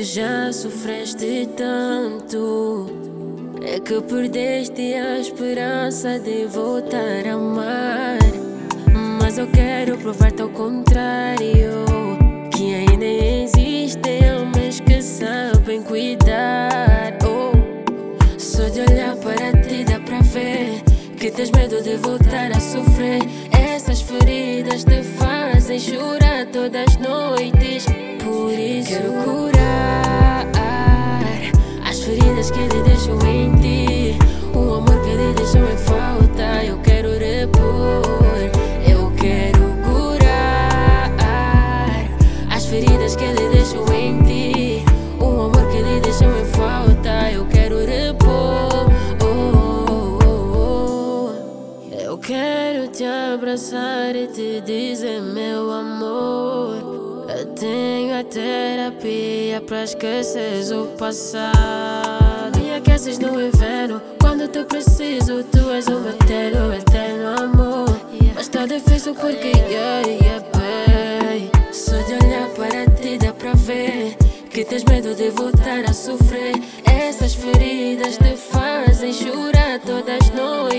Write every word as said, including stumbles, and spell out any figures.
já sofreste tanto, é que perdeste a esperança de voltar a amar. Mas eu quero provar-te ao contrário, que ainda existem homens que sabem cuidar. Oh, só de olhar para ti dá pra ver que tens medo de voltar a sofrer. Essas feridas te fazem chorar todas as noites. Por isso quero curar as feridas que lhe deixam em ti, o amor que lhe deixou em falta. Eu quero repor, eu quero curar as feridas que lhe deixam em ti, o amor que lhe deixou em falta. Eu quero repor. Eu quero te abraçar e te dizer, meu amor, eu tenho a terapia pra esquecer o passado. Me aqueces no inverno, quando te preciso, tu és o meu eterno, eterno amor. Mas tá difícil porque, yeah, yeah, babe, só de olhar para ti dá pra ver que tens medo de voltar a sofrer. Essas feridas te fazem chorar todas as noites.